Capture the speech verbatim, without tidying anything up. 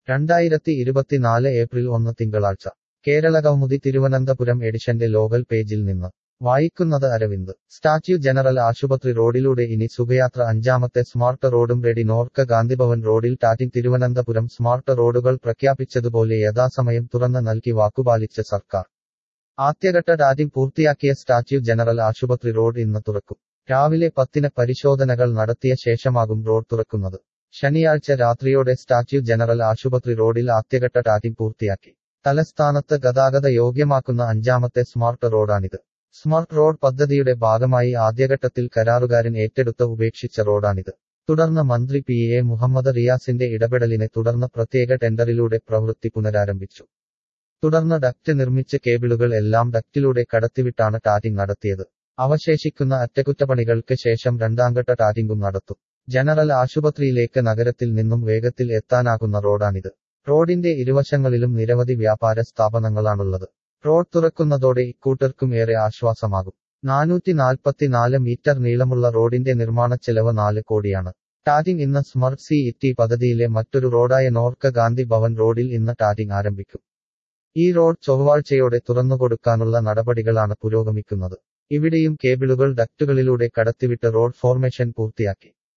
രണ്ടായിരത്തി ഇരുപത്തിനാല് ഏപ്രിൽ ഒന്ന് തിങ്കളാഴ്ച കേരളകൗമുദി തിരുവനന്തപുരം എഡിഷന്റെ ലോകൽ പേജിൽ നിന്ന് വായിക്കുന്നത് അരവിന്ദ്. സ്റ്റാച്യു ജനറൽ ആശുപത്രി റോഡിലൂടെ ഇനി സുഖയാത്ര. അഞ്ചാമത്തെ സ്മാർട്ട് റോഡും റെഡി. നോർക്ക ഗാന്ധിഭവൻ റോഡിൽ ടാറ്റിംഗ്. തിരുവനന്തപുരം സ്മാർട്ട് റോഡുകൾ പ്രഖ്യാപിച്ചതുപോലെ യഥാസമയം തുറന്ന് നൽകി വാക്കുപാലിച്ച് സർക്കാർ. ആദ്യഘട്ട ടാറ്റിംഗ് പൂർത്തിയാക്കിയ സ്റ്റാച്യു ജനറൽ ആശുപത്രി റോഡ് ഇന്ന് തുറക്കും. രാവിലെ പത്തിന് പരിശോധനകൾ നടത്തിയ ശേഷമാകും റോഡ് തുറക്കുന്നത്. ശനിയാഴ്ച രാത്രിയോടെ സ്റ്റാച്യു ജനറൽ ആശുപത്രി റോഡിൽ ആദ്യഘട്ട ടാറ്റിംഗ് പൂർത്തിയാക്കി. തലസ്ഥാനത്ത് ഗതാഗത യോഗ്യമാക്കുന്ന അഞ്ചാമത്തെ സ്മാർട്ട് റോഡാണിത്. സ്മാർട്ട് റോഡ് പദ്ധതിയുടെ ഭാഗമായി ആദ്യഘട്ടത്തിൽ കരാറുകാരൻ ഏറ്റെടുത്ത് ഉപേക്ഷിച്ച റോഡാണിത്. തുടർന്ന് മന്ത്രി പി എ മുഹമ്മദ് റിയാസിന്റെ ഇടപെടലിനെ തുടർന്ന് പ്രത്യേക ടെൻഡറിലൂടെ പ്രവൃത്തി പുനരാരംഭിച്ചു. തുടർന്ന് ഡക്റ്റ് നിർമ്മിച്ച് കേബിളുകൾ എല്ലാം ഡക്റ്റിലൂടെ കടത്തിവിട്ടാണ് ടാറ്റിംഗ് നടത്തിയത്. അവശേഷിക്കുന്ന അറ്റകുറ്റപ്പണികൾക്ക് ശേഷം രണ്ടാംഘട്ട ടാറ്റിംഗും നടത്തും. ജനറൽ ആശുപത്രിയിലേക്ക് നഗരത്തിൽ നിന്നും വേഗത്തിൽ എത്താനാകുന്ന റോഡാണിത്. റോഡിന്റെ ഇരുവശങ്ങളിലും നിരവധി വ്യാപാര സ്ഥാപനങ്ങളാണുള്ളത്. റോഡ് തുറക്കുന്നതോടെ ഇക്കൂട്ടർക്കും ഏറെ ആശ്വാസമാകും. നാനൂറ്റി നാൽപ്പത്തിനാല് മീറ്റർ നീളമുള്ള റോഡിന്റെ നിർമ്മാണച്ചെലവ് നാല് കോടിയാണ്. ടാറ്റിംഗ് ഇന്ന്. സ്മർട്ട് സി ഇറ്റി പദ്ധതിയിലെ മറ്റൊരു റോഡായ നോർക്ക ഗാന്ധി ഭവൻ റോഡിൽ ഇന്ന് ടാറ്റിംഗ് ആരംഭിക്കും. ഈ റോഡ് ചൊവ്വാഴ്ചയോടെ തുറന്നുകൊടുക്കാനുള്ള നടപടികളാണ് പുരോഗമിക്കുന്നത്. ഇവിടെയും കേബിളുകൾ ഡക്റ്റുകളിലൂടെ കടത്തിവിട്ട് റോഡ് ഫോർമേഷൻ പൂർത്തിയാക്കി.